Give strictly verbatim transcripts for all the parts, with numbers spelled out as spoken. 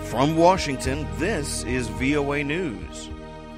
From Washington, this is V O A News.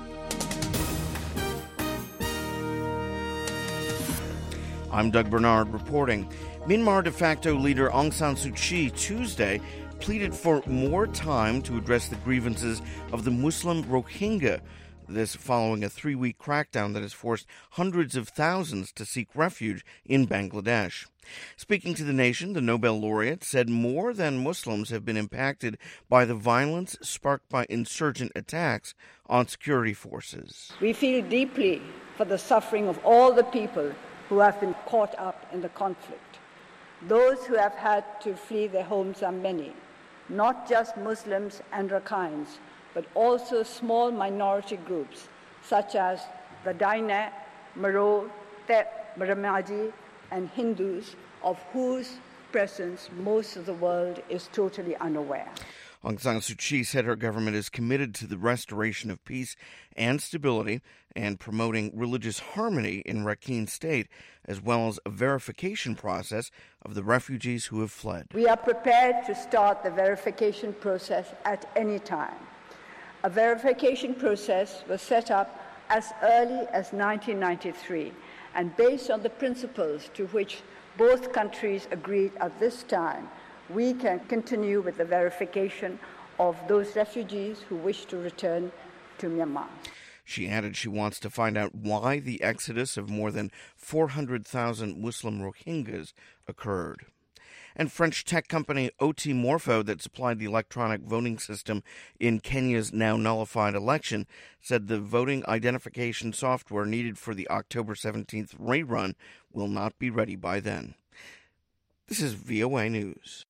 I'm Doug Bernard reporting. Myanmar de facto leader Aung San Suu Kyi Tuesday pleaded for more time to address the grievances of the Muslim Rohingya. This following a three-week crackdown that has forced hundreds of thousands to seek refuge in Bangladesh. Speaking to the nation, the Nobel laureate said more than Muslims have been impacted by the violence sparked by insurgent attacks on security forces. We feel deeply for the suffering of all the people who have been caught up in the conflict. Those who have had to flee their homes are many, not just Muslims and Rakhines, but also small minority groups such as the Daina, Maro, Te, Maramaji, and Hindus, of whose presence most of the world is totally unaware. Aung San Suu Kyi said her government is committed to the restoration of peace and stability and promoting religious harmony in Rakhine State, as well as a verification process of the refugees who have fled. We are prepared to start the verification process at any time. A verification process was set up as early as nineteen ninety-three, and based on the principles to which both countries agreed at this time, we can continue with the verification of those refugees who wish to return to Myanmar. She added she wants to find out why the exodus of more than four hundred thousand Muslim Rohingyas occurred. And French tech company O T Morpho, that supplied the electronic voting system in Kenya's now nullified election, said the voting identification software needed for the October seventeenth rerun will not be ready by then. This is V O A News.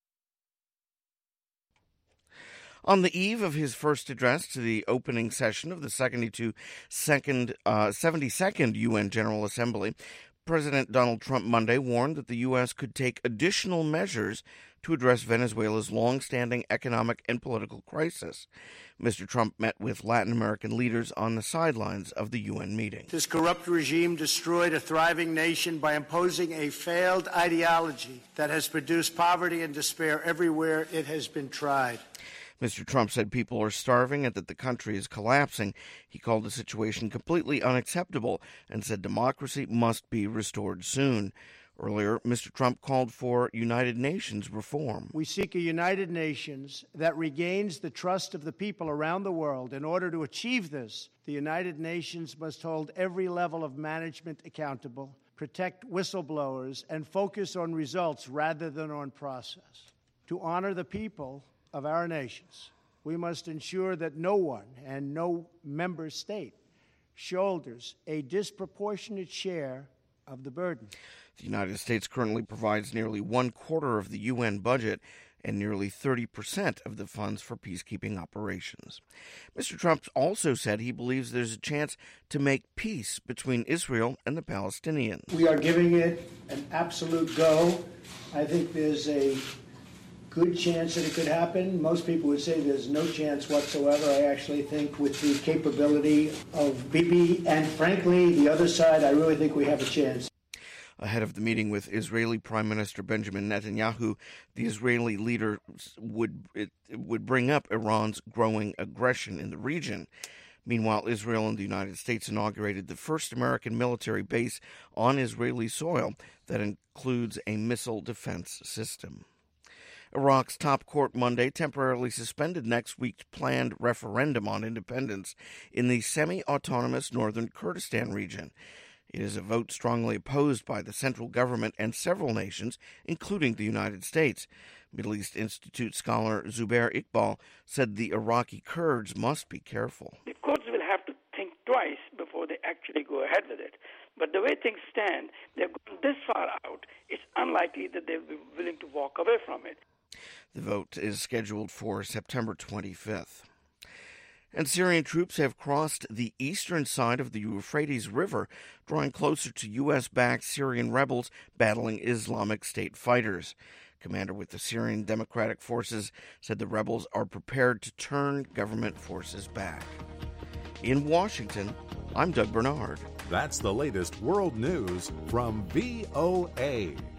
On the eve of his first address to the opening session of the seventy-second, uh, seventy-second U N General Assembly, President Donald Trump Monday warned that the U S could take additional measures to address Venezuela's long-standing economic and political crisis. Mister Trump met with Latin American leaders on the sidelines of the U N meeting. This corrupt regime destroyed a thriving nation by imposing a failed ideology that has produced poverty and despair everywhere it has been tried. Mister Trump said people are starving and that the country is collapsing. He called the situation completely unacceptable and said democracy must be restored soon. Earlier, Mister Trump called for United Nations reform. We seek a United Nations that regains the trust of the people around the world. In order to achieve this, the United Nations must hold every level of management accountable, protect whistleblowers, and focus on results rather than on process. To honor the people of our nations, we must ensure that no one and no member state shoulders a disproportionate share of the burden. The United States currently provides nearly one quarter of the U N budget and nearly thirty percent of the funds for peacekeeping operations. Mister Trump also said he believes there's a chance to make peace between Israel and the Palestinians. We are giving it an absolute go. I think there's a good chance that it could happen. Most people would say there's no chance whatsoever. I actually think with the capability of Bibi and, frankly, the other side, I really think we have a chance. Ahead of the meeting with Israeli Prime Minister Benjamin Netanyahu, the Israeli leader would it, would bring up Iran's growing aggression in the region. Meanwhile, Israel and the United States inaugurated the first American military base on Israeli soil that includes a missile defense system. Iraq's top court Monday temporarily suspended next week's planned referendum on independence in the semi-autonomous northern Kurdistan region. It is a vote strongly opposed by the central government and several nations, including the United States. Middle East Institute scholar Zubair Iqbal said the Iraqi Kurds must be careful. The Kurds will have to think twice before they actually go ahead with it. But the way things stand, they're going this far out, it's unlikely that they'll be willing to walk away from it. The vote is scheduled for September twenty-fifth. And Syrian troops have crossed the eastern side of the Euphrates River, drawing closer to U S-backed Syrian rebels battling Islamic State fighters. Commander with the Syrian Democratic Forces said the rebels are prepared to turn government forces back. In Washington, I'm Doug Bernard. That's the latest world news from V O A.